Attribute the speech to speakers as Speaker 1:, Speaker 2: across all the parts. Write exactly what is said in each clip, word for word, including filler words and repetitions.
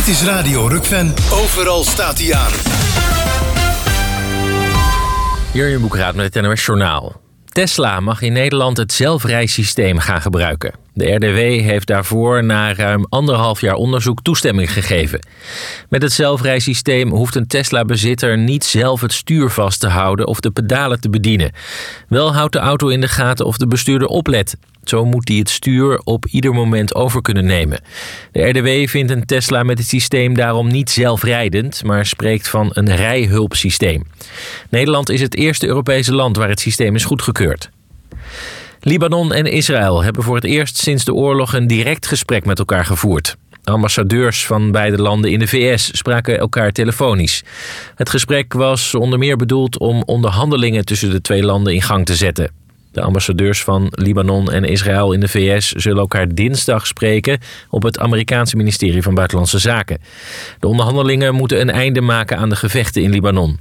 Speaker 1: Dit is Radio Rukven. Overal staat hij aan.
Speaker 2: Jurjen Boekraat met het N O S Journaal. Tesla mag in Nederland het zelfrijsysteem gaan gebruiken. De R D W heeft daarvoor na ruim anderhalf jaar onderzoek toestemming gegeven. Met het zelfrijsysteem hoeft een Tesla-bezitter niet zelf het stuur vast te houden of de pedalen te bedienen. Wel houdt de auto in de gaten of de bestuurder oplet. Zo moet hij het stuur op ieder moment over kunnen nemen. De R D W vindt een Tesla met het systeem daarom niet zelfrijdend, maar spreekt van een rijhulpsysteem. Nederland is het eerste Europese land waar het systeem is goedgekeurd. Libanon en Israël hebben voor het eerst sinds de oorlog een direct gesprek met elkaar gevoerd. Ambassadeurs van beide landen in de V S spraken elkaar telefonisch. Het gesprek was onder meer bedoeld om onderhandelingen tussen de twee landen in gang te zetten. De ambassadeurs van Libanon en Israël in de V S zullen elkaar dinsdag spreken op het Amerikaanse ministerie van Buitenlandse Zaken. De onderhandelingen moeten een einde maken aan de gevechten in Libanon.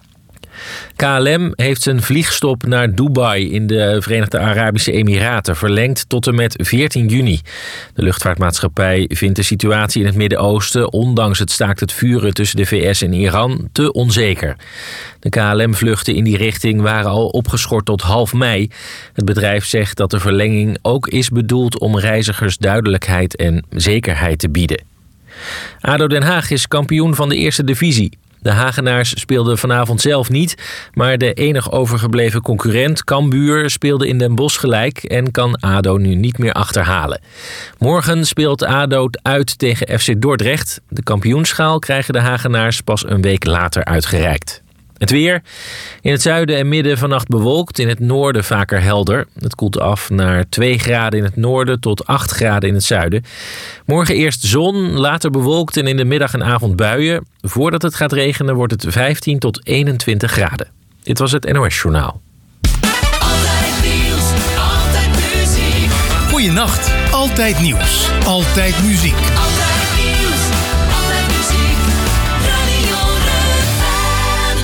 Speaker 2: K L M heeft zijn vliegstop naar Dubai in de Verenigde Arabische Emiraten verlengd tot en met veertien juni. De luchtvaartmaatschappij vindt de situatie in het Midden-Oosten, ondanks het staakt het vuren tussen de V S en Iran, te onzeker. De K L M-vluchten in die richting waren al opgeschort tot half mei. Het bedrijf zegt dat de verlenging ook is bedoeld om reizigers duidelijkheid en zekerheid te bieden. A D O Den Haag is kampioen van de eerste divisie. De Hagenaars speelden vanavond zelf niet, maar de enig overgebleven concurrent Cambuur speelde in Den Bosch gelijk en kan A D O nu niet meer achterhalen. Morgen speelt A D O uit tegen F C Dordrecht. De kampioenschaal krijgen de Hagenaars pas een week later uitgereikt. Het weer. In het zuiden en midden vannacht bewolkt, in het noorden vaker helder. Het koelt af naar twee graden in het noorden tot acht graden in het zuiden. Morgen eerst zon, later bewolkt en in de middag en avond buien. Voordat het gaat regenen wordt het vijftien tot eenentwintig graden. Dit was het N O S Journaal.
Speaker 1: Altijd nieuws, altijd muziek. Goeienacht, altijd nieuws, altijd muziek. Altijd nieuws, altijd muziek. Radio Rukven.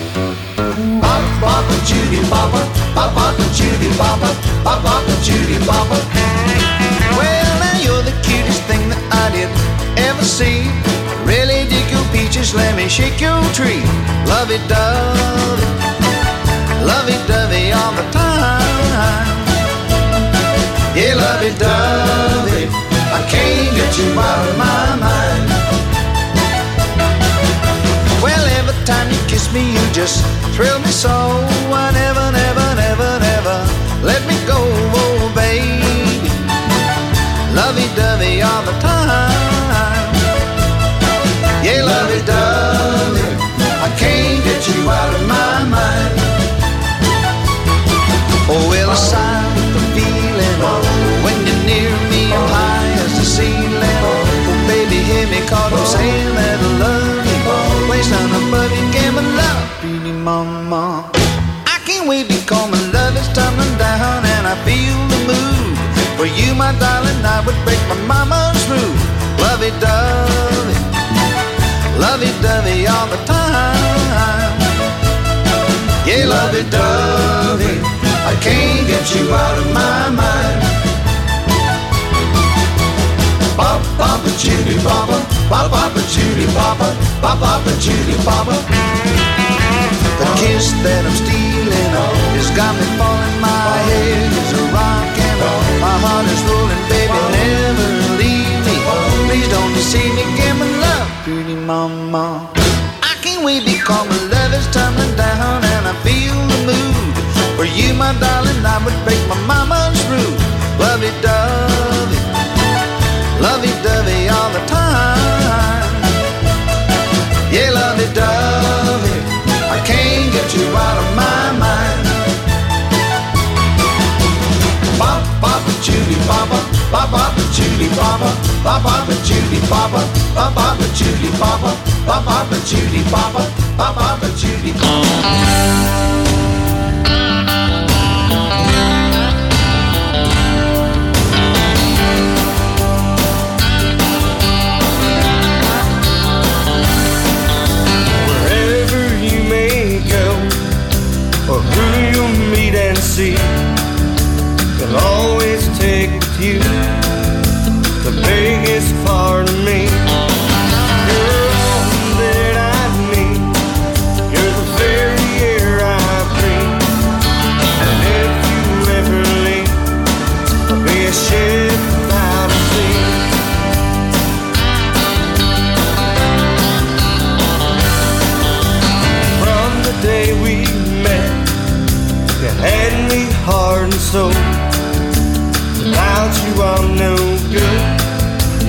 Speaker 3: Papa Judy Papa, Papa Judy Papa, Papa Judy Papa. Well, now you're the cutest thing that I did ever see. Really dig your peaches, let me shake your tree. Lovey-dovey, lovey-dovey all the time. Yeah, lovey-dovey, I can't get you out of my mind. Well, every time you kiss me, you just thrill me so. I never, never, never, never let me go, oh baby. Lovey-dovey all the time. Yeah, lovey-dovey, I can't get you out of my mind. Oh, well, I sigh with the feeling when you're near me, I'm high as the ceiling. Oh, baby, hear me call, I'm saying that I love you. Place on a buddy, give me love, pretty mama. I can't wait because my love is tumbling down and I feel the mood. For you, my darling, I would break my mama's rule. Lovey-dovey, lovey-dovey all the time. Yeah, lovey-dovey, I can't get you out of my mind. Pop, papa, Judy, papa, pop, papa, Judy, papa, pop, papa, Judy, papa. The kiss that I'm stealing has got me falling. My head is a rockin', my heart is rolling. Baby, never leave me. Please don't deceive me. Give me love, pretty mama. I can't wait because my love is tumbling down and I feel the mood. For you, my darling, I would break my mama's rule. Lovey-dovey, lovey-dovey all the time. Yeah, lovey-dovey, I can't get you out of my mind. Pop, papa, Judy, papa, pop, papa, Judy, papa, pop, papa, Judy, papa, pop, papa, Judy, papa, pop, papa, Judy, papa, pop, papa, Judy, papa.
Speaker 4: Or who you'll meet and see, you'll always take with you the biggest part of me.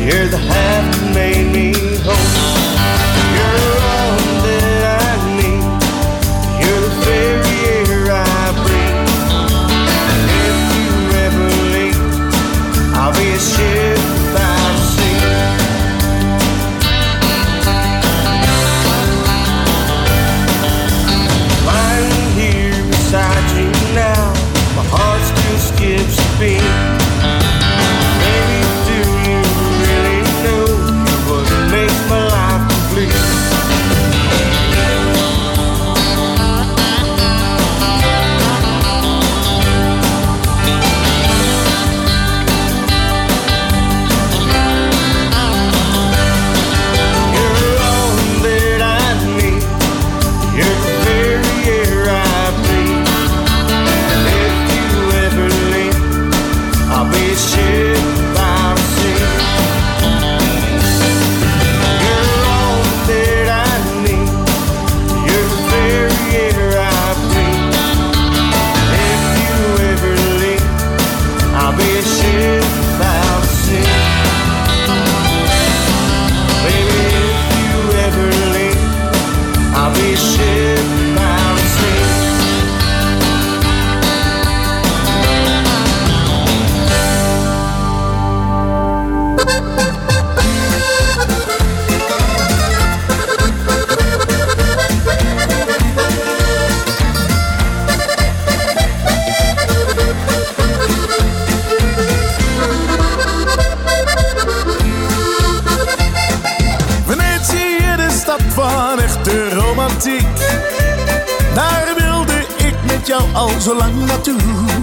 Speaker 4: You're the half that made me whole. You're all that I need. You're the very air I breathe. And if you ever leave, I'll be a ship without a sea. Lying here beside you now, my heart still skips a beat. Baby, do you really know what makes my life complete? You're all that I need. You're the very air I breathe. And if you ever leave, I'll be a ship without a sea. You're all that I need. You're the very air I breathe. And if you ever leave, I'll be a ship without a sea. Baby, if you ever leave, I'll be a ship without a sea.
Speaker 5: Venetië, de stad van echte romantiek. Daar wilde ik met jou al zo lang naartoe.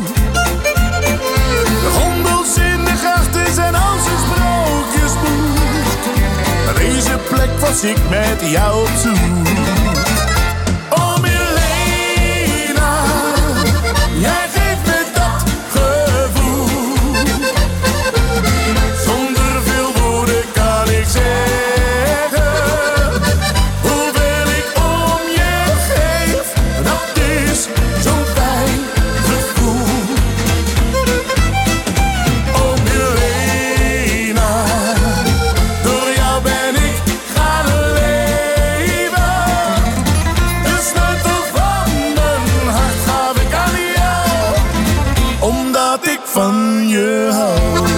Speaker 5: De gondels in de grachten zijn als een sprookjesboek. Naar deze plek was ik met jou op zoek. Oh Milena, jij geeft me dat gevoel. Zonder veel woorden kan ik zeggen hoeveel ik om je geef. Dat is zo'n fijn gevoel. Oh Milena, door jou ben ik gaan leven. De sleutel van mijn hart gaf ik aan jou, omdat ik van je hou.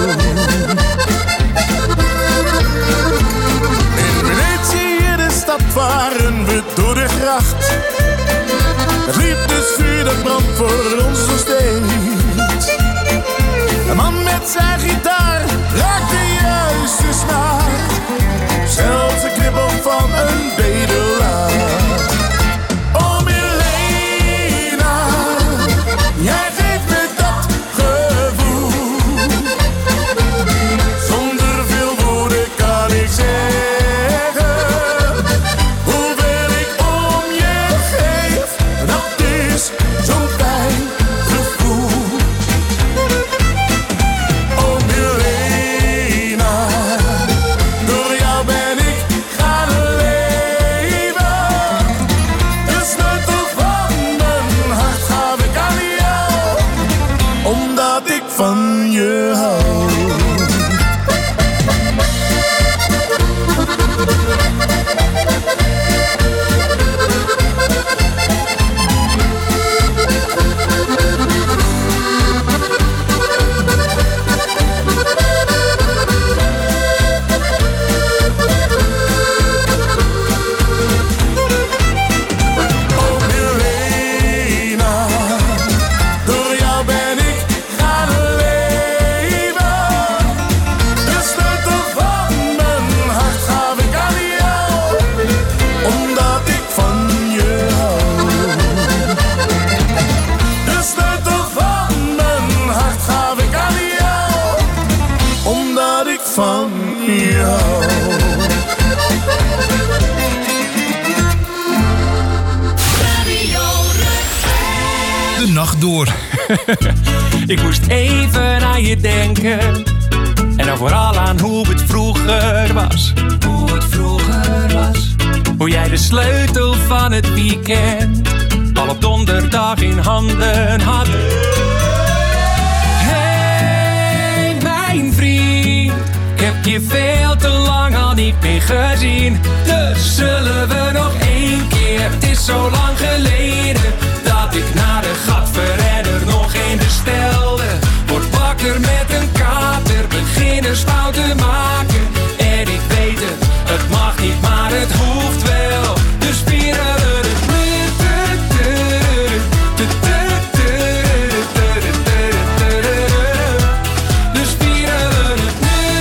Speaker 5: In Venetië, de stad, varen we door de gracht. Het liefdesvuur dat brandt voor ons nog steeds. Een man met zijn gitaar raakt de juiste snaar. Zelfs de knippel van een bedelaar. Oh Milena, jij geeft me dat gevoel. Zonder veel woorden kan ik zeggen hoeveel ik om je geef. Dat is zo'n fijn gevoel. Oh Milena, door jou ben ik gaan leven. De sleutel van mijn hart gaf ik aan jou, omdat ik van je hou. Oh Milena, door jou ben ik gaan leven. De sleutel van mijn hart gaf ik aan jou, omdat ik van je hou. De sleutel van mijn hart gaf ik aan jou, omdat ik van je hou.
Speaker 1: De nacht door.
Speaker 6: Ik moest even aan je denken. En dan vooral aan hoe het vroeger was. Hoe het vroeger was. Hoe jij de sleutel van het weekend al op donderdag in handen had. Hey, mijn vriend, ik heb je veel te lang al niet meer gezien. Dus zullen we nog één keer, het is zo lang geleden dat ik naar de gatverredder nog een bestelde. Word wakker met een kater, beginnersfouten maken. En ik weet het, het mag niet, maar het hoeft wel. Dus vieren we het nu. Dus vieren we het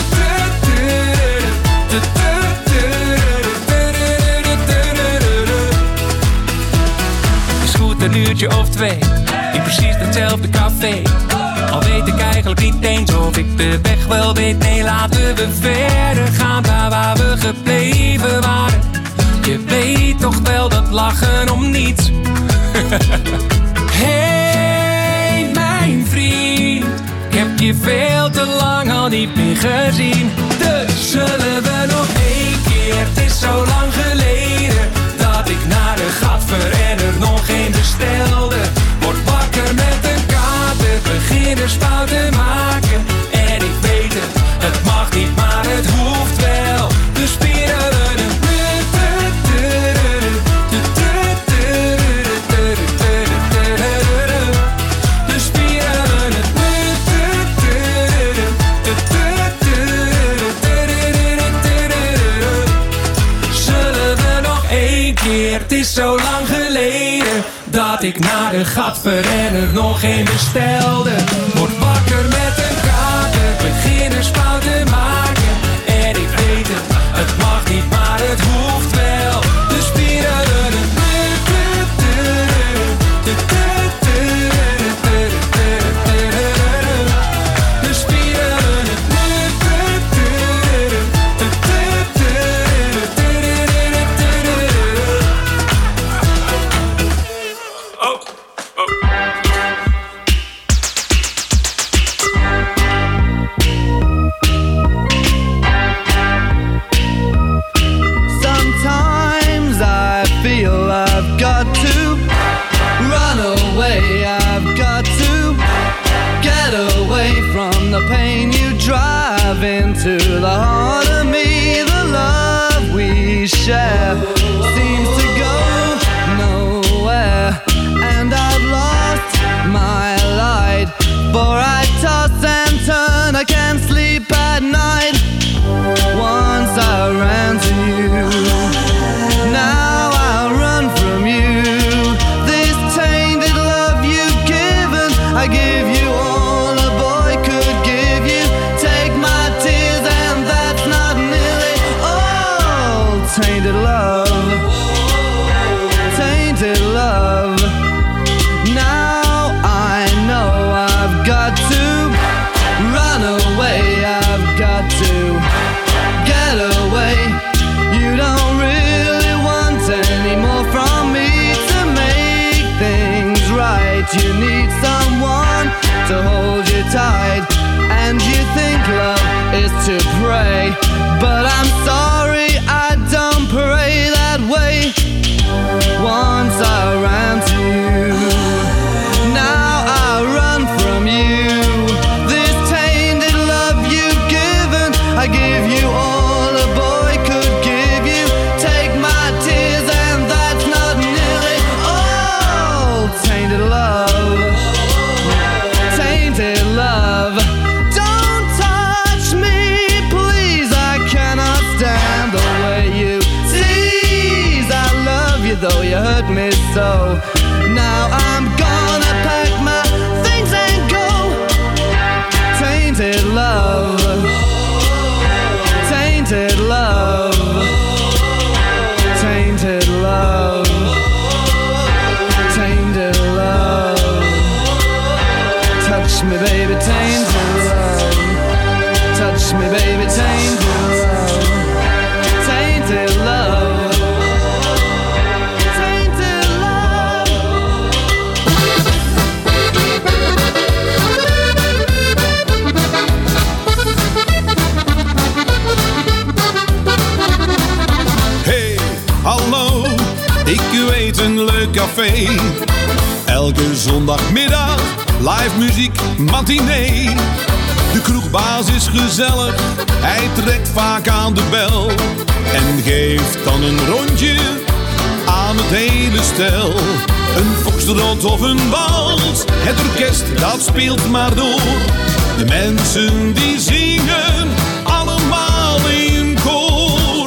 Speaker 6: nu. Is goed een uurtje of twee, in precies datzelfde café. Al weet ik eigenlijk niet eens of ik de weg wel weet. Nee, laten we verder gaan daar waar we gebleven waren. Je weet toch wel dat lachen om niets. Hey, mijn vriend, ik heb je veel te lang al niet meer gezien. Dus zullen we nog één keer, het is zo lang geleden dat ik naar de gatverredder nog één bestelde. Word wakker met een kater, beginnersfouten maken. En ik weet het, het mag niet, maar het hoeft wel. Dus spieren we het nu. Dus spieren we het nu. Zullen we nog één keer, het is zo lang geleden dat ik naar de gatverredder nog één bestelde. Word wakker met een kater, beginnersfouten maken. En ik weet het, het mag niet, maar het hoeft wel. Dus spieren we het nu. Dus spieren we het nu. Oh, oh.
Speaker 3: Sometimes I feel I've got to run away. I've got to get away from the pain you drive into the heart of me. The love we share seems to go nowhere, and I've lost my light. For I toss and turn, I can't sleep at night. Once I ran to you, now I run from you. This tainted love you've given, I give you all a boy could give you. Take my tears and that's not nearly all. Tainted love, tainted love. Now I know I've got to run away. I've got to get away. You don't really want any more from me to make things right. You need someone to hold you tight, and you think love is to pray. But I'm sorry, I don't pray that way. Once I ran to you, now I run from you. This tainted love you've given, I give you all a boy could give you. Take my tears and that's not nearly all. Tainted love, tainted love. Don't touch me, please, I cannot stand the way you tease. I love you though you hurt me so. Now I'm gonna pack my things and go. Tainted love, tainted love, tainted love, tainted love. Touch me baby, tainted love. Touch me baby, tainted love. Tainted love, tainted love.
Speaker 5: Hey, hallo, ik weet een leuk café. Elke zondagmiddag, live muziek, matinee. De kroegbaas is gezellig Hij trekt vaak aan de bel en geeft dan een rondje aan het hele stel. Een foxtrot of een wals, het orkest dat speelt maar door. De mensen die zingen allemaal in koor.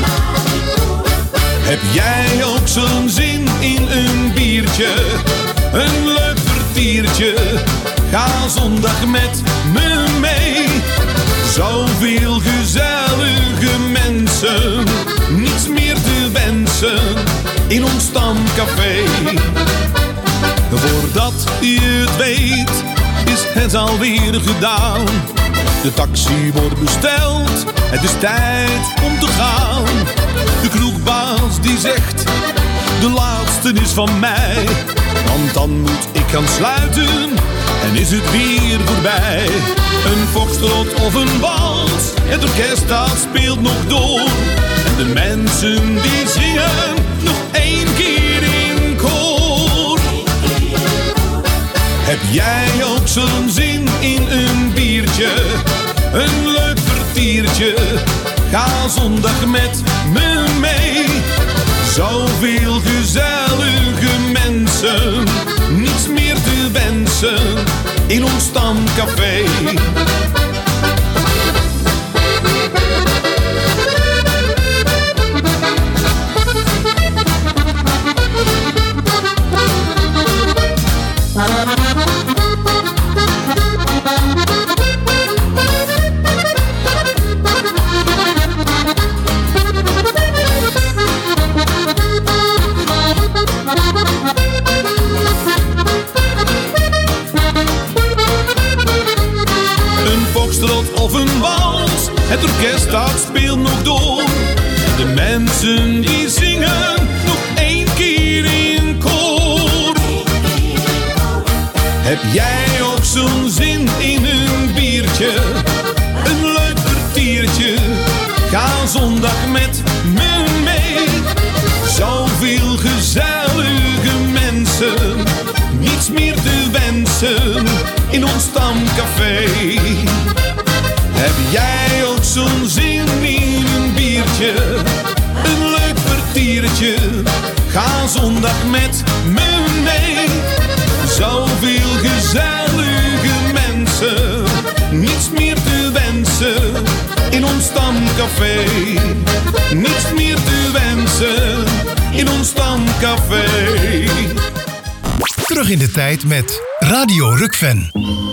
Speaker 5: Heb jij ook zo'n zin in een biertje, een leuk vertiertje? Ga zondag met me mee. Zoveel gezellige mensen, niets meer te wensen in ons stamcafé. Voordat je het weet, is het alweer gedaan. De taxi wordt besteld, het is tijd om te gaan. De kroegbaas die zegt, de laatste is van mij. Want dan moet ik gaan sluiten en is het weer voorbij. Een foxtrot of een wals, het orkest dat speelt nog door. En de mensen die zingen nog één keer in koor. Heb jij ook zo'n zin in een biertje, een leuk vertiertje? Ga zondag met me mee. Zoveel gezellige mensen, niets meer te wensen in ons stamcafé. Of een wals, het orkest dat speelt nog door. De mensen die zingen nog één keer in koor. Heb jij ook zo'n zin in een biertje, een leuk vertiertje? Ga zondag met me mee. Zoveel gezellige mensen, niets meer te wensen in ons stamcafé. Heb jij ook zo'n zin in een biertje, een leuk vertiertje? Ga zondag met me mee. Zoveel gezellige mensen, niets meer te wensen in ons stamcafé. Niets meer te wensen in ons stamcafé.
Speaker 1: Terug in de tijd met Radio Rukven.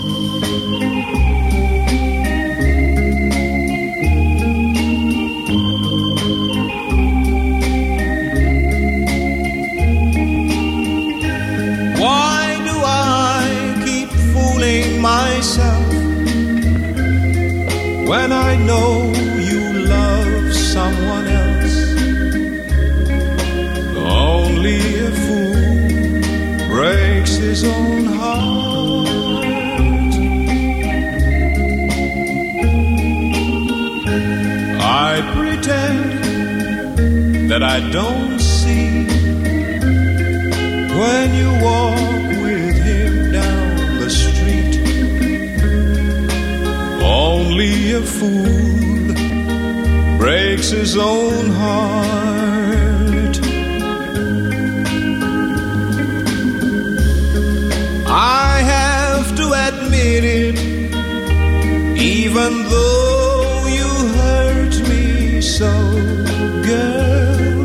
Speaker 4: Myself when I know you love someone else. Only a fool breaks his own heart. I pretend that I don't see when you walk with him down the street. Only a fool breaks his own heart. I have to admit it, even though you hurt me so, girl.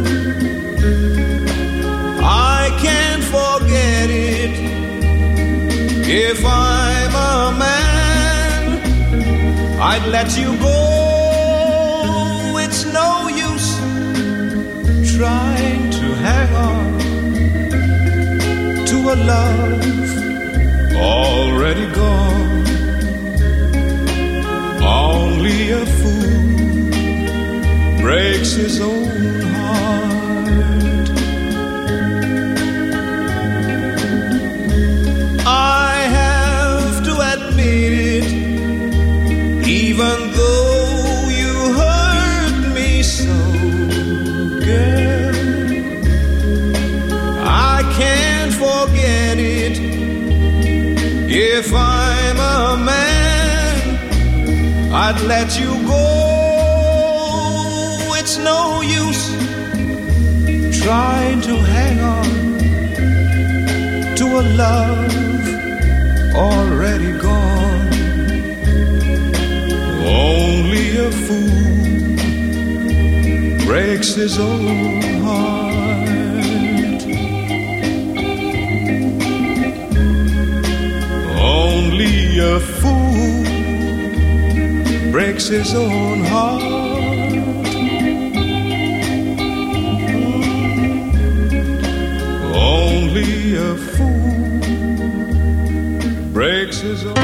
Speaker 4: I can't forget it. If I'm a man, I'd let you go. It's no use trying to hang on to a love already gone. Only a fool breaks his own heart. I have to admit it, even though you hurt me so, girl. I can't forget it. If I'm a man, I'd let you go.
Speaker 3: it's no use trying to hang on to a love already gone. Only a fool breaks his own heart. Only a fool breaks his own heart. Only a fool breaks his own.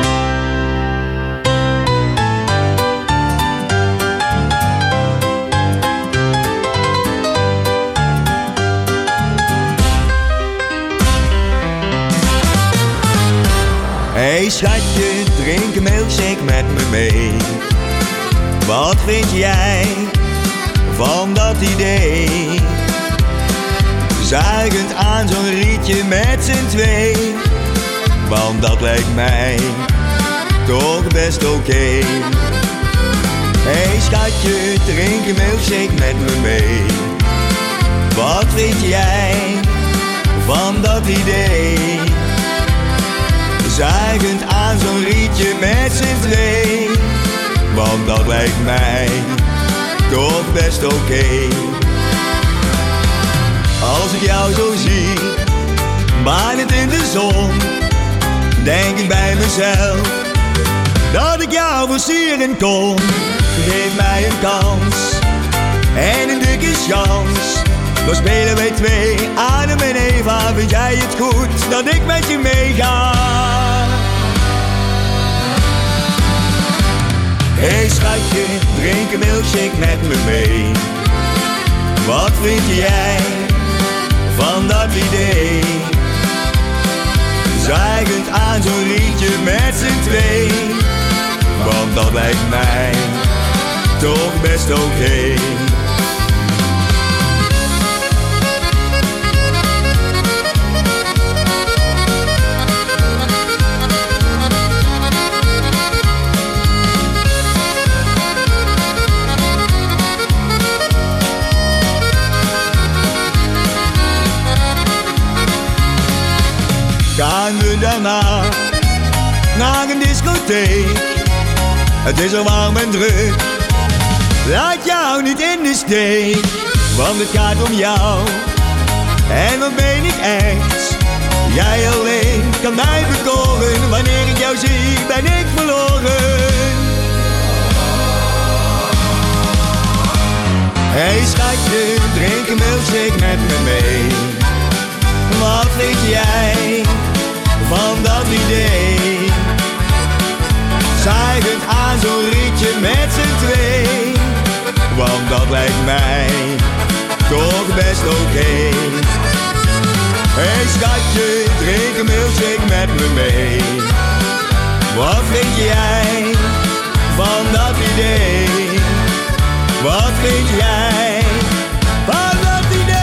Speaker 7: Hey schatje, drink een milkshake met me mee. Wat vind jij van dat idee? Zuigend aan zo'n rietje met z'n twee. Want dat lijkt mij toch best oké. Okay. Hey schatje, drink een milkshake met me mee. Wat vind jij van dat idee? Zuigend aan zo'n rietje met z'n twee. Want dat lijkt mij toch best oké. Okay. Als ik jou zo zie, wanend in de zon, denk ik bij mezelf dat ik jou versieren kon. Geef mij een kans en een dikke chance. Dan spelen wij twee, Adam en Eva. Vind jij het goed dat ik met je meega? Hey schatje, drink een milkshake met me mee. Wat vind jij van dat idee? Zwijgend aan zo'n rietje met z'n twee. Want dat lijkt mij toch best oké. Okay. Gaan we daarna naar een discotheek? Het is al warm en druk. Laat jou niet in de steek, want het gaat om jou. En dat meen ik echt. Jij alleen kan mij bekoren. Wanneer ik jou zie, ben ik verloren. Hey schatje, drink een milkshake met me mee. Wat vind jij van dat idee? Zwijgend aan zo'n rietje met z'n twee. Want dat lijkt mij toch best oké. Okay. Hey schatje, drink een milkshake met me mee. Wat vind jij van dat idee? Wat vind jij van dat idee?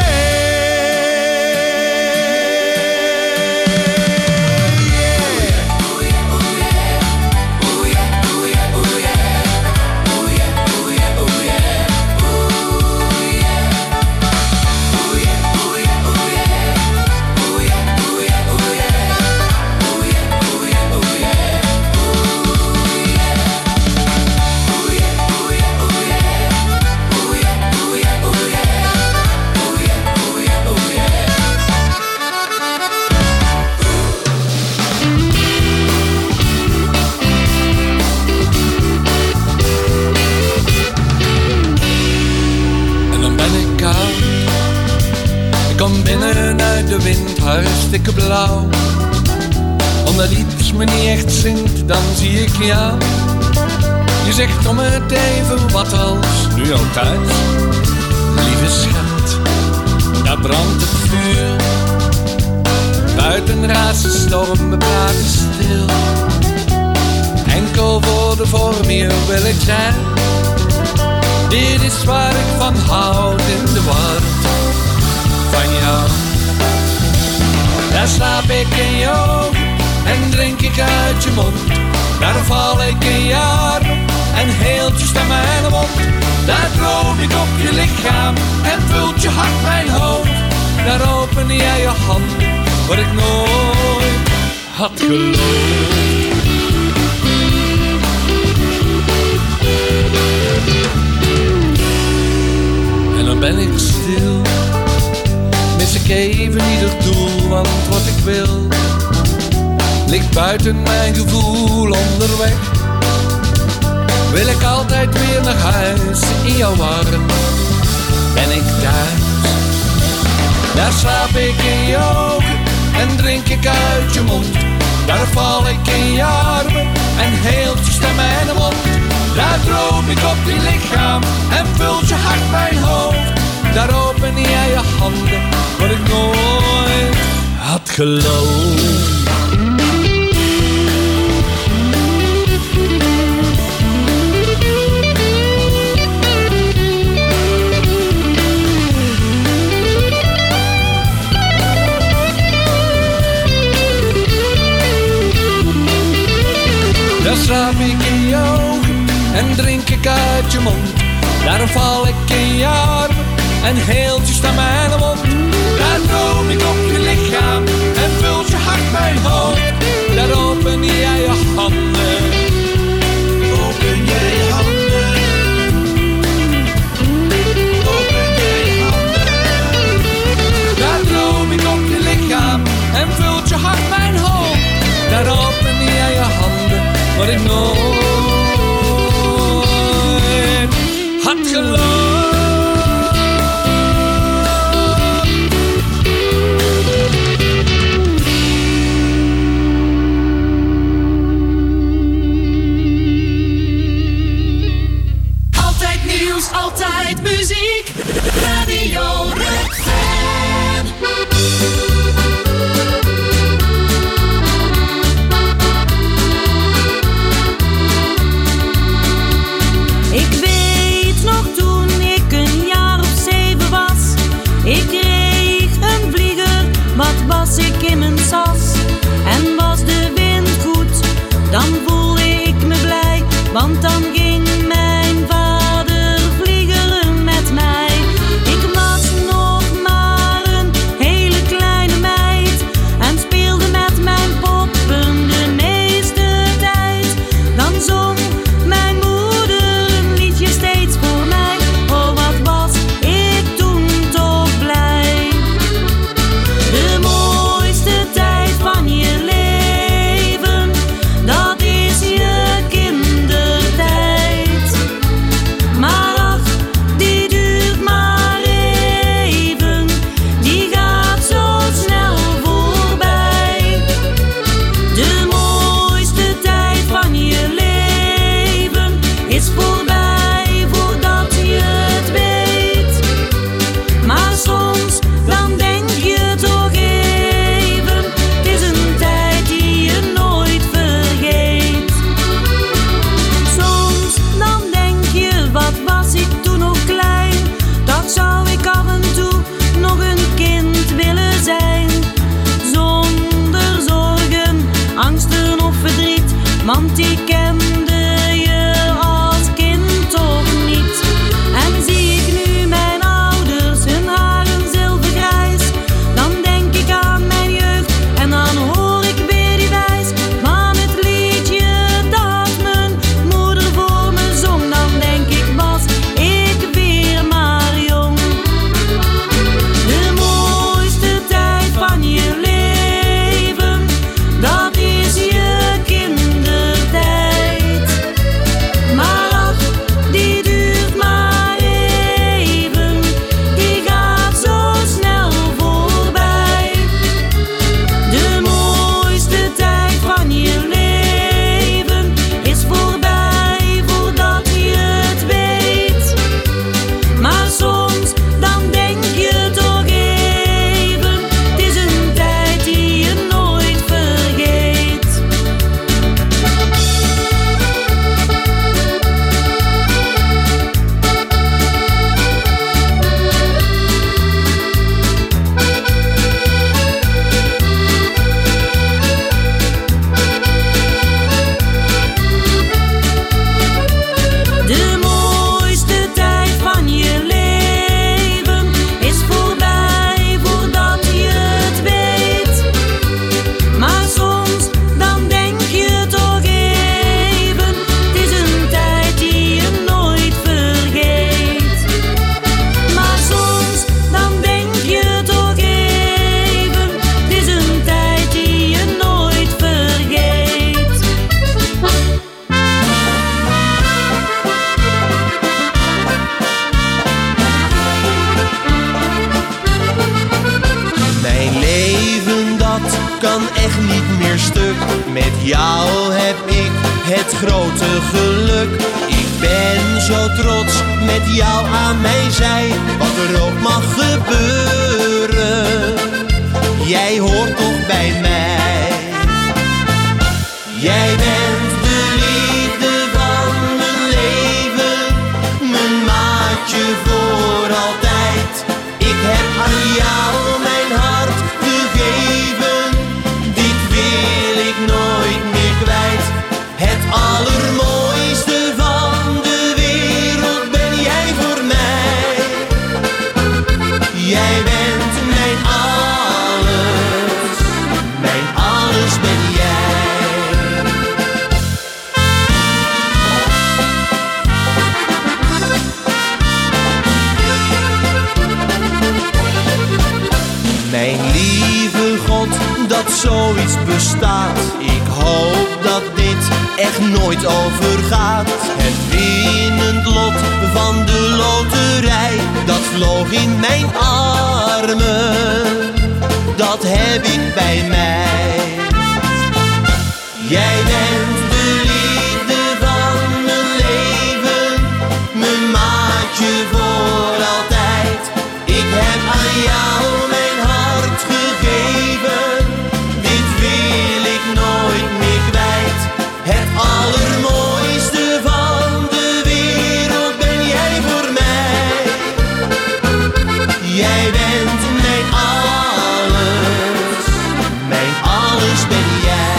Speaker 6: De wind hartstikke blauw. Omdat iets me niet echt zingt, dan zie ik jou. Je zegt om het even wat als nu altijd. Lieve schat, daar brandt het vuur. Buiten raast de storm, we praten stil. Enkel voor de vorm hier wil ik zijn. Dit is waar ik van houd in de warmte van jou. Daar slaap ik in je ogen en drink ik uit je mond. Daar val ik in je armen
Speaker 8: en heeltjes naar mijn mond. Daar droom ik op je lichaam en vult je hart mijn hoofd. Daar open jij je handen, wat ik nooit had geloofd. En dan ben ik stil, mis ik even ieder doel, want wat ik wil ligt buiten mijn gevoel onderweg. Wil ik altijd weer naar huis, in jouw armen ben ik thuis. Daar slaap ik in je ogen en drink ik uit je mond. Daar val ik in je armen en heeltjes naar mijn mond. Daar droom ik op die lichaam en vult je hart mijn hoofd. Daar open jij je handen, wat ik nooit had geloofd. Daar slaap ik in je ogen en drink ik uit je mond. Daar val ik in je armen en heeltjes naar mijn mond. Daar droom ik op je lichaam en vult je hart mijn hoofd. Daar open jij je handen, open jij je handen, open jij je handen. Daar droom ik op je lichaam en vult je hart mijn hoofd. Daar open jij je handen, wat ik nooit had geloofd.
Speaker 9: Altijd nieuws, altijd muziek. Radio Rukven.
Speaker 10: Ik weet nog toen ik een jaar of zeven was. Ik kreeg een vlieger, wat was ik in mijn sas. En was de wind goed, dan voelde ik me blij. Want dan ging mijn vader vliegeren met mij.
Speaker 11: niet meer stuk. Met jou heb ik het grote geluk. Ik ben zo trots met jou aan mijn zij. Wat er ook mag gebeuren, jij hoort toch bij mij. Jij bent de liefde van mijn leven, mijn maatje voor altijd. Ik heb aan jou mijn hart gegeven, dit wil ik nooit meer kwijt. Het allermooiste van de wereld ben jij voor mij. Jij bent mijn alles, mijn alles ben jij. Mijn lieve God, dat zoiets bestaat. Ik hoop dat dit echt nooit overgaat. Het winnend lot van de loterij, dat vloog in mijn armen, dat heb ik bij mij. Jij bent de liefde van mijn leven, mijn maatje voor altijd. Ik heb aan jou mijn hart gegeven, dit wil ik nooit meer kwijt. Het allermooiste van de wereld ben jij voor mij. Jij bent mijn alles, mijn alles ben jij.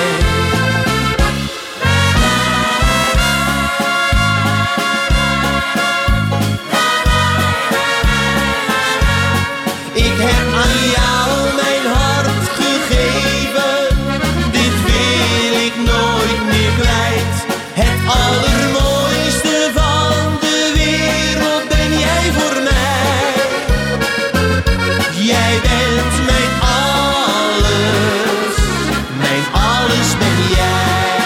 Speaker 11: Ik heb aan jou mijn hart gegeven, dit wil ik nooit meer kwijt. Het allermooiste van de wereld ben jij voor mij. Jij bent mijn alles, mijn alles ben jij.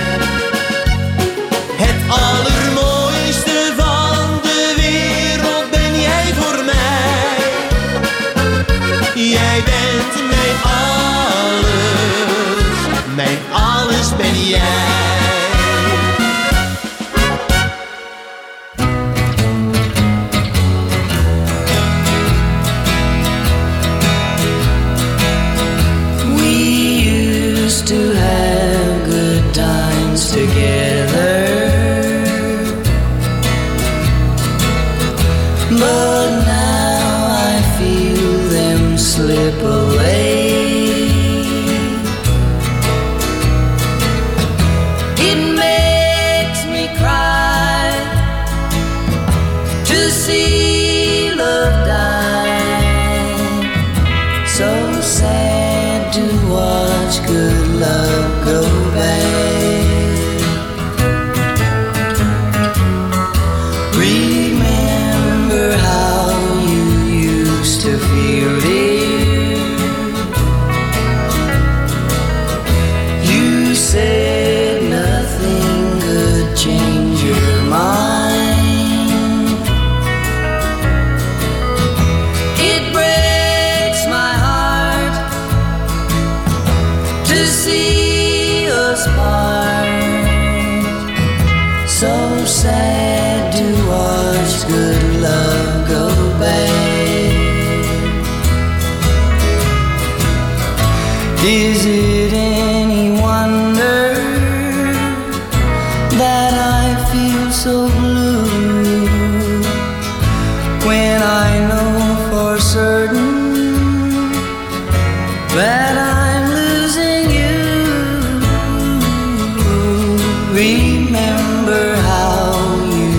Speaker 11: Het allermooiste van de wereld ben jij voor mij. Jij bent mijn alles, mijn alles ben jij.
Speaker 12: We used to have good times together, but now I feel them slip away. It makes me cry to see love die. So sad to watch good love go bad. Remember how you used to feel, dear. You said nothing could change your mind. It breaks my heart to see us part. So sad to watch good love go bad. Is it any wonder that I feel so blue when I know for certain that I'm losing you? Remember how you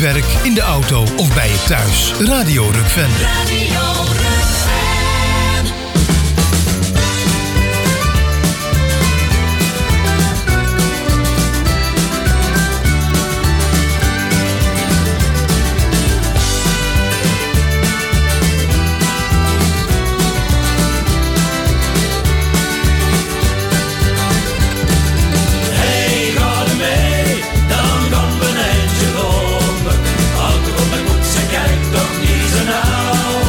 Speaker 1: werk, in de auto of bij je thuis. Radio Rukven.
Speaker 9: Radio Rukven.
Speaker 11: Hey, ga er mee, dan gaan we een eindje lopen. Houd toch op mijn poets en kijk toch niet zo nauw.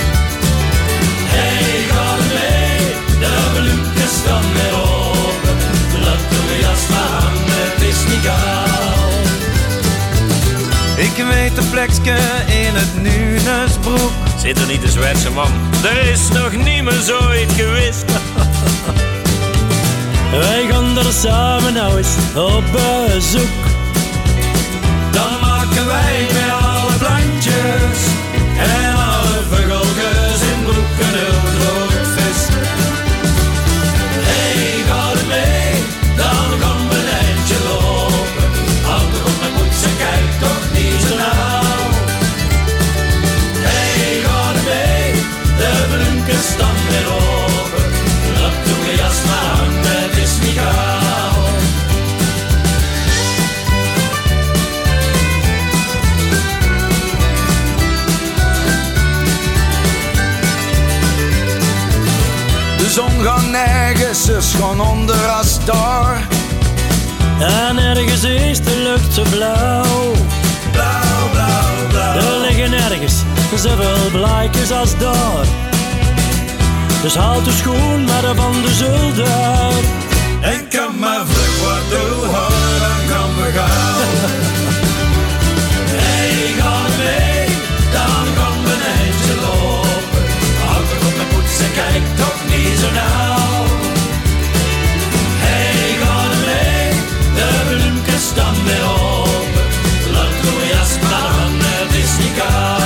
Speaker 11: Hey, ga er mee, de belunkes staan weer open. Laat toch je jas maar hangen, het is niet gauw.
Speaker 13: Ik weet een plekje in het Nunesbroek. Zit er niet de Zwitserse man? Er is nog niemand zoiets geweest.
Speaker 14: Wij gaan er samen nou eens op bezoek.
Speaker 11: Dan maken wij met alle plantjes en alle vogeltjes in broeken heel groot vis. Hey, ga er mee, dan gaan we een eindje lopen. Houd toch op mijn poets en kijk toch niet zo nauw. Hey, ga er mee, de bloemkes staan weer open. Laat toch je jas maar hangen, het is niet gauw.
Speaker 15: De zon gaat nergens, ze gaan onder als daar.
Speaker 14: En ergens is de lucht zo blauw.
Speaker 15: Blauw, blauw, blauw.
Speaker 14: Er liggen ergens zoveel blijkjes als daar. Dus haal de schoen maar van de zolder.
Speaker 11: En kan maar vlug wat door, dan gaan we gauw. Hey, ga er mee, dan gaan we een eindje lopen. Houd toch op mijn poets en kijk toch niet zo nauw. Hey, ga er mee, de bloemkes staan weer open. Laat door je jas maar hangen, het is niet gauw.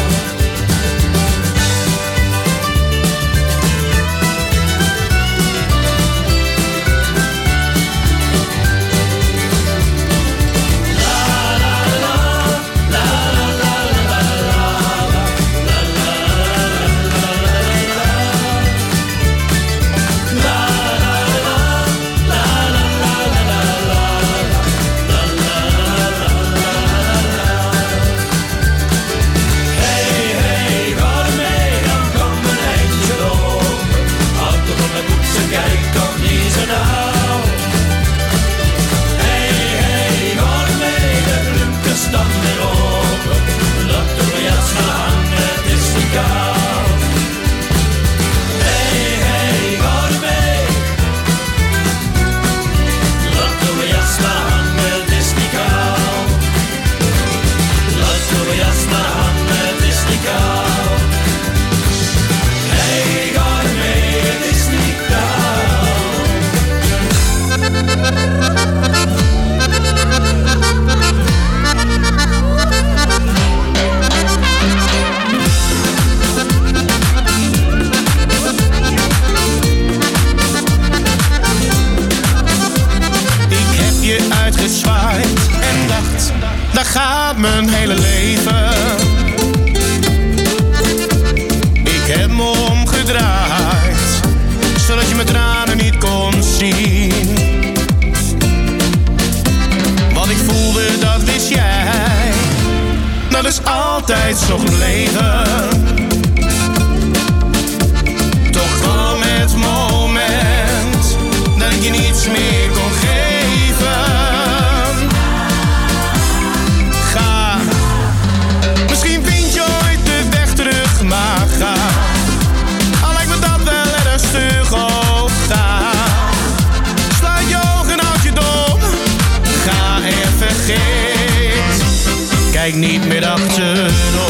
Speaker 5: Daar gaat mijn hele leven. Ik heb me omgedraaid, zodat je mijn tranen niet kon zien. Wat ik voelde, dat wist jij. Dat is altijd zo gebleven. Toch kwam het moment dat ik je niets meer kon geven. Ga, misschien vind je ooit de weg terug, maar ga. Al lijkt me dat wel erg stug, oh ga. Sluit je ogen, houd je dom. Ga en vergeet, kijk niet meer achterom.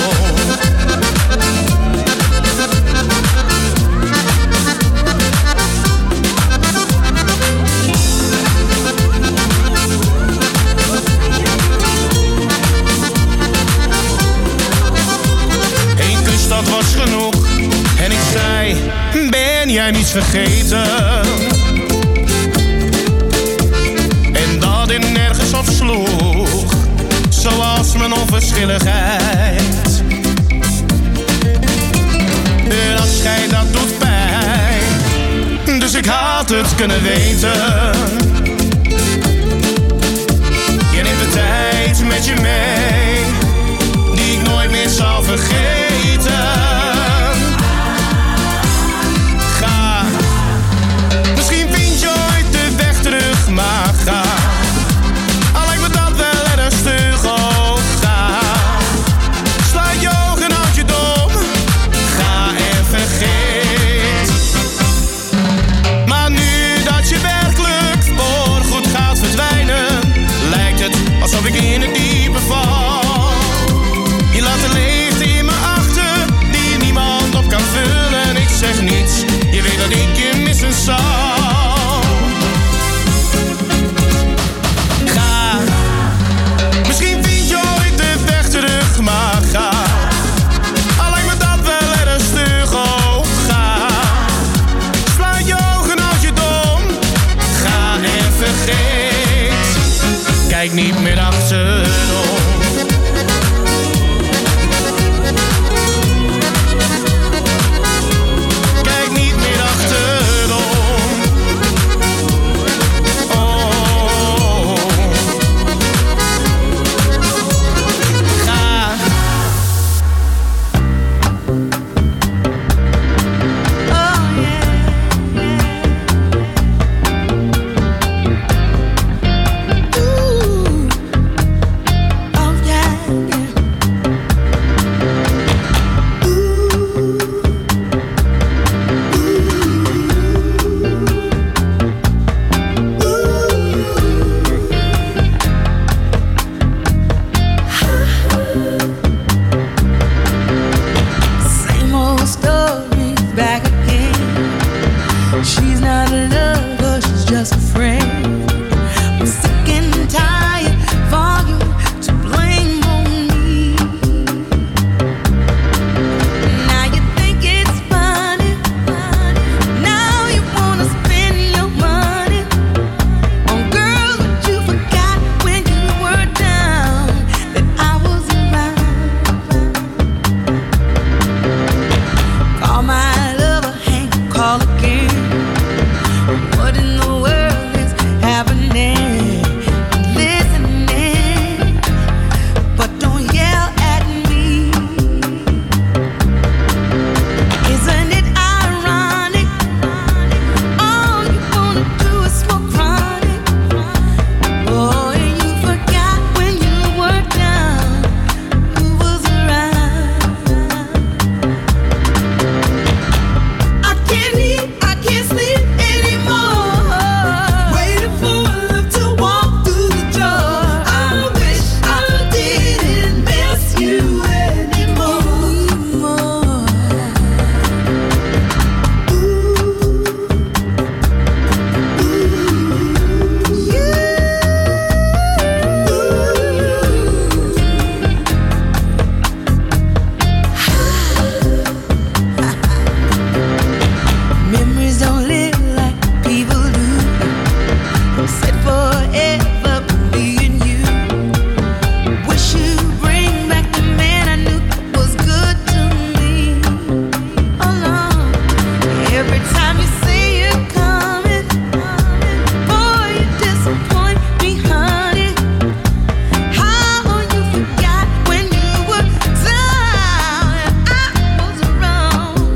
Speaker 5: Dat was genoeg en ik zei, ben jij niets vergeten? En dat in nergens op sloeg, zoals mijn onverschilligheid. had het kunnen weten. Je neemt de tijd met je mee, die ik nooit meer zal vergeten. Ga, misschien vind je ooit de weg terug, maar ga. Al lijkt me dat wel erg stug, oh ga. Sluit je ogen, houd je dom, ga en vergeet. Maar nu dat je werkelijk voorgoed gaat verdwijnen, lijkt het alsof ik in het diepe val. Je laat de leegte in me achter, die niemand op kan vullen. Ik zeg niets, je weet dat ik je missen zal. Ga, misschien vind je ooit de weg terug, maar ga. Al lijkt me dat wel erg stug, oh ga. Sluit je ogen, houd je dom, ga en vergeet. Kijk niet meer achterom. Kijk niet meer achterom. Oh. Ga. Same old story back again. She's not a lover, she's just a friend. I'm sick and tired for you to blame on me. Now you think it's funny, now you wanna spend your money on girls that you forgot when you were down, that I was around. Call my lover, hang, call again. What in the world is happening? I'm listening, but don't yell at me. Isn't it ironic? All you wanna do is smoke chronic. Boy, you forgot when you were down, who was around. I can't eat, I can't sleep anymore. Waiting for love to walk through the door. I wish I didn't miss you anymore. Memories don't live like people do. Said forever me and you. Wish you bring back the man I knew was good to me. Oh no, every time you say you're coming, boy you disappoint me, honey. How you forgot when you were down and I was around.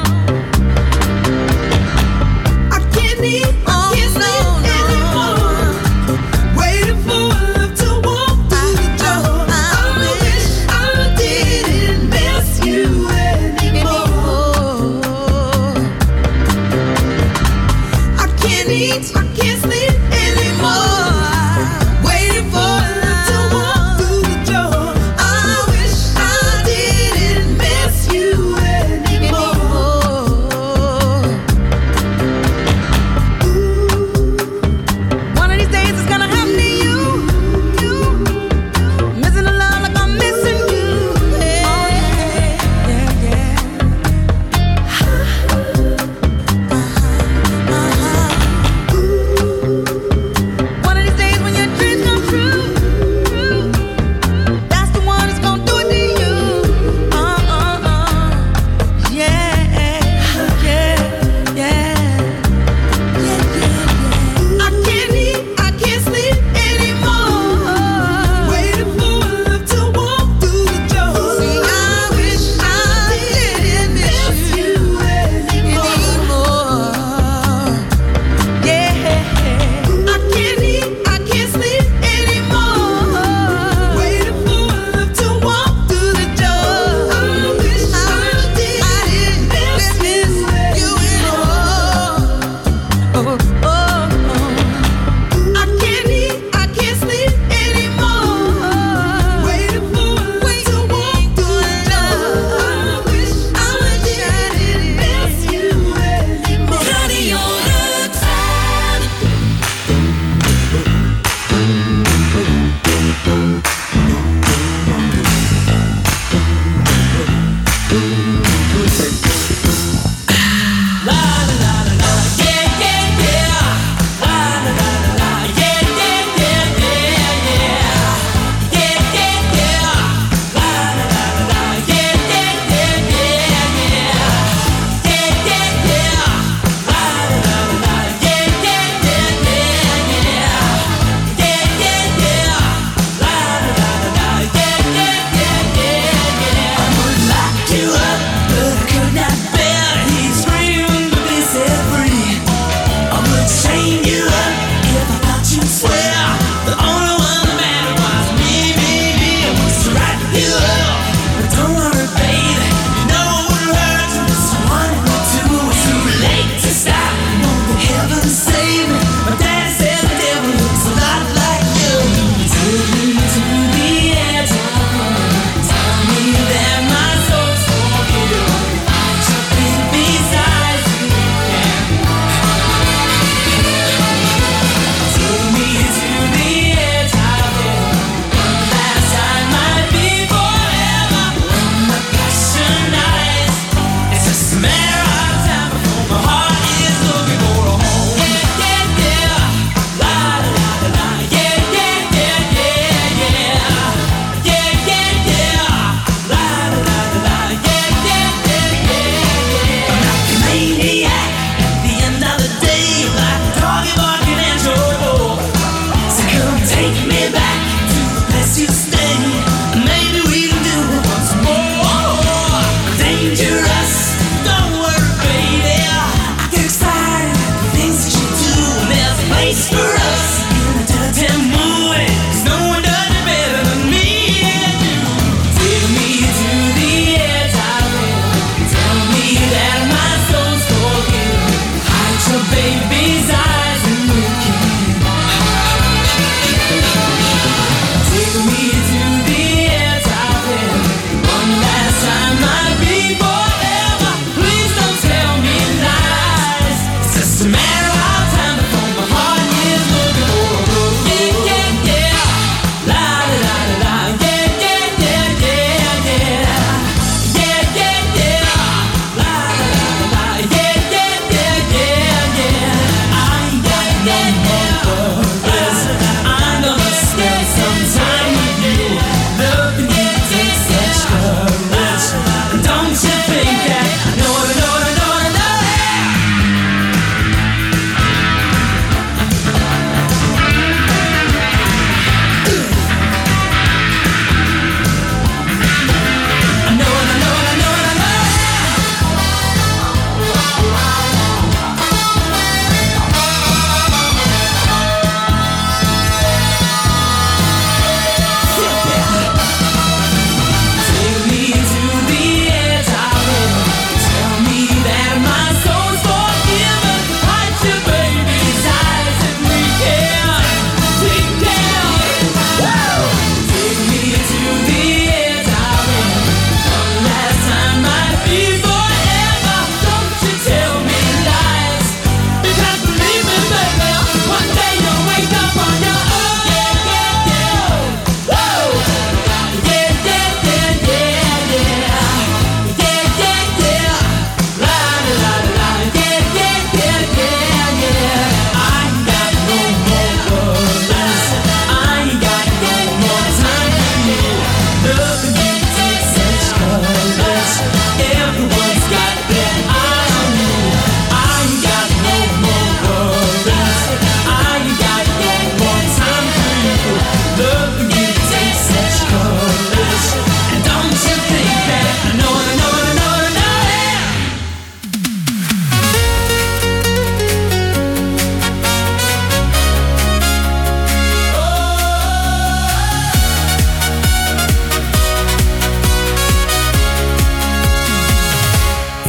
Speaker 5: I can't eat, I can't sleep anymore. Waiting for love to walk through the door. I wish I didn't miss you anymore. I can't eat, I can't sleep anymore. Waiting for love to walk through the door. I wish I didn't miss you anymore. One of these days it's gonna happen to you. Missing a love like I'm missing you. Yeah, yeah, yeah. Uh-huh, uh-huh.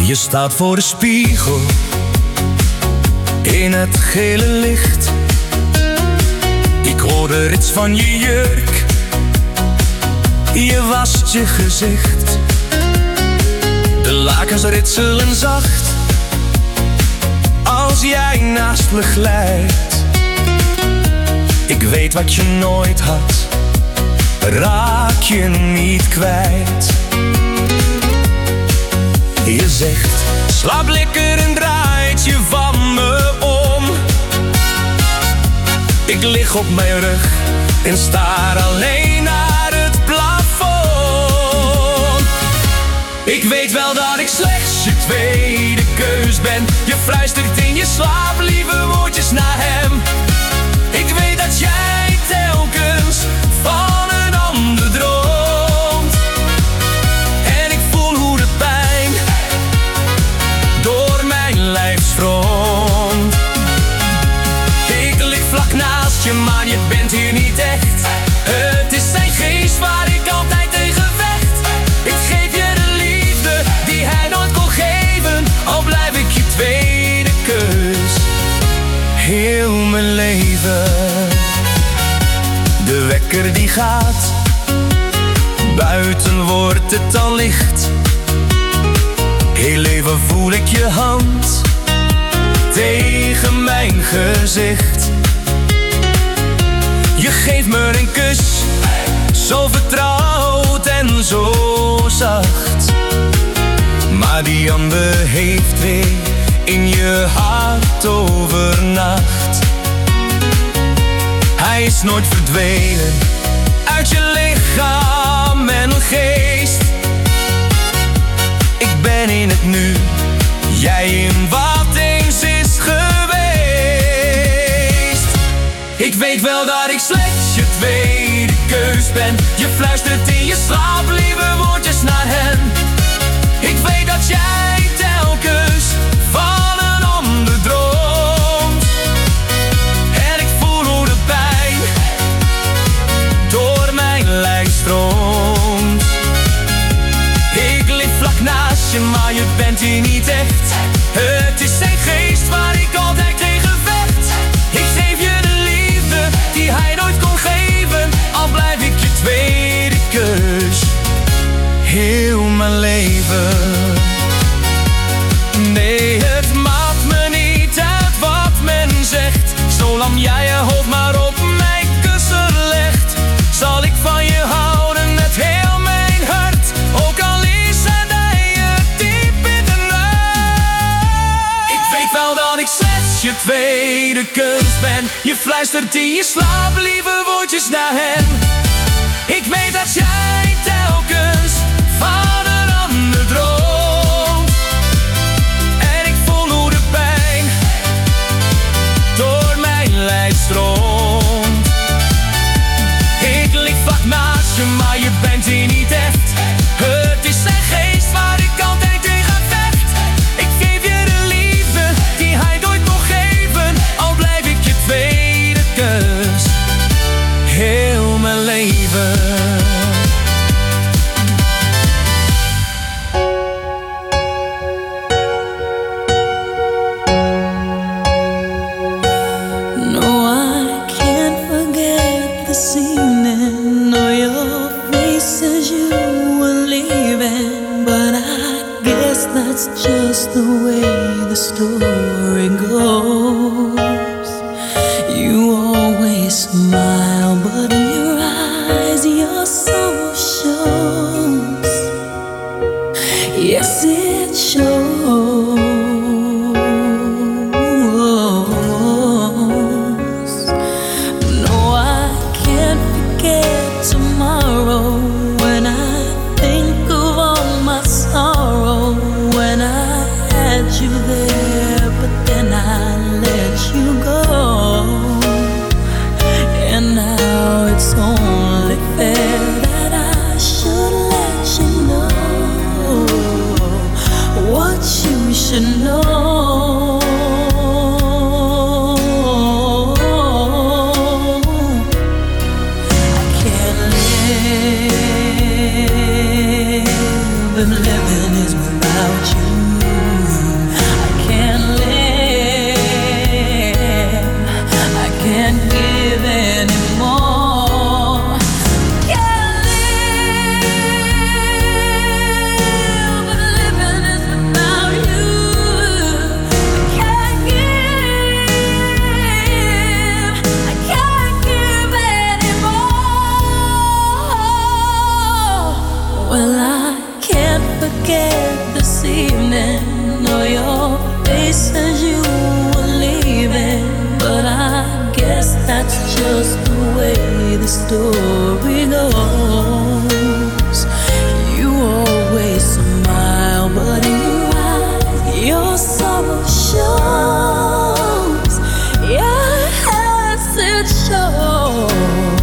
Speaker 16: Je staat voor de spiegel in het gele licht. Ik hoor de rits van je jurk. Je wast je gezicht. De lakens ritselen zacht als jij naast me glijdt. Ik weet wat je nooit had, raak je niet kwijt. Je zegt, slaap lekker en draait je van me om. Ik lig op mijn rug en staar alleen naar het plafond. Ik weet wel dat ik slechts je tweede keus ben. Je fluistert in je slaap lieve woordjes naar hem. Ik weet dat jij telkens van een ander droomt. En ik voel hoe de pijn door mijn lijf stroomt. Ik lig vlak naast je, maar je bent hier niet echt. Het is zijn geest waar ik altijd tegen vecht. Ik geef je de liefde die hij nooit kon geven, al blijf ik je tweede keus. Heel mijn leven. De wekker die gaat, buiten wordt het al licht. Heel even voel ik je hand tegen mijn gezicht. Je geeft me een kus, zo vertrouwd en zo zacht. Maar die ander heeft weer in je hart overnacht. Hij is nooit verdwenen uit je lichaam en geest. Ik ben in het nu, jij in wat eens is geweest. Ik weet wel dat ik slechts je tweede keus ben. Je fluistert in je slaap lieve woordjes naar hen. Ik weet dat jij telkens van een ander droomt. En ik voel hoe de pijn door mijn lijf stroomt. Ik lig vlak naast je, maar je bent hier niet echt. Het is zijn geest waar ik altijd tegen vecht. Ik geef je de liefde die hij nooit kon geven, al blijf ik je tweede keus. Heel mijn leven. Nee, het maakt me niet uit wat men zegt. Zolang jij je hoofd maar op mijn kussen legt, zal ik van je houden met heel mijn hart. Ook al is het je diep in de nacht. Ik weet wel dat ik slechts je tweede keus ben. Je fluistert in je slaap lieve woordjes naar hem. Ik weet dat jij telkens van een ander droomt. En ik voel hoe de pijn door mijn lijf stroomt. Ik lig vlak naast je, maar je bent hier niet echt. Het is zijn geest waar ik altijd tegen vecht. Ik geef je de liefde die hij nooit kon geven, al blijf ik je tweede keus. Heel mijn leven.
Speaker 10: That's just the way the story goes. You always smile, but in your eyes your soul shows. Yes, it shows. No, I can't forget tomorrow when I think of all my sorrow. When I had you there, but then I let you go. And story goes, you always smile, but in your eyes, your sorrow shows. Yes, it shows.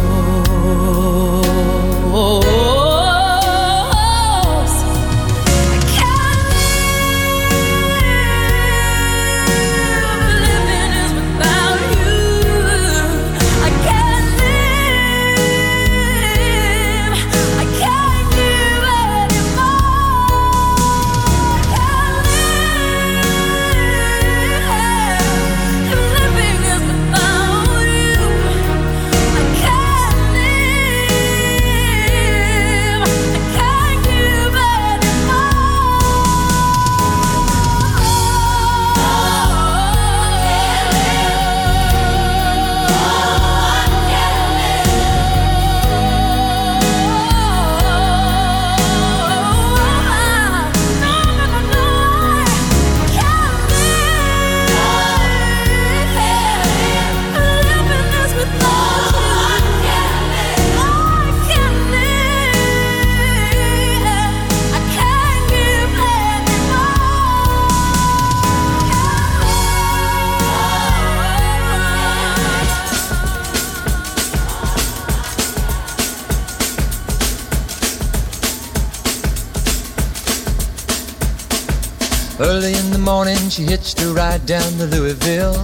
Speaker 17: Early in the morning, she hitched a ride down to Louisville,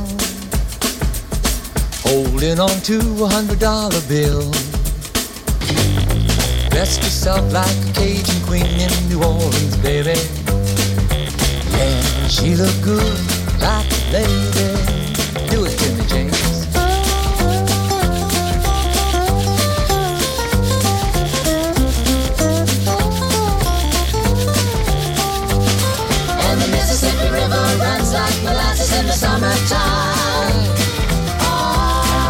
Speaker 17: holding on to a hundred dollar bill. Dressed herself like a Cajun queen in New Orleans, baby. Yeah, she looked good like a lady. Do it to me, Jane.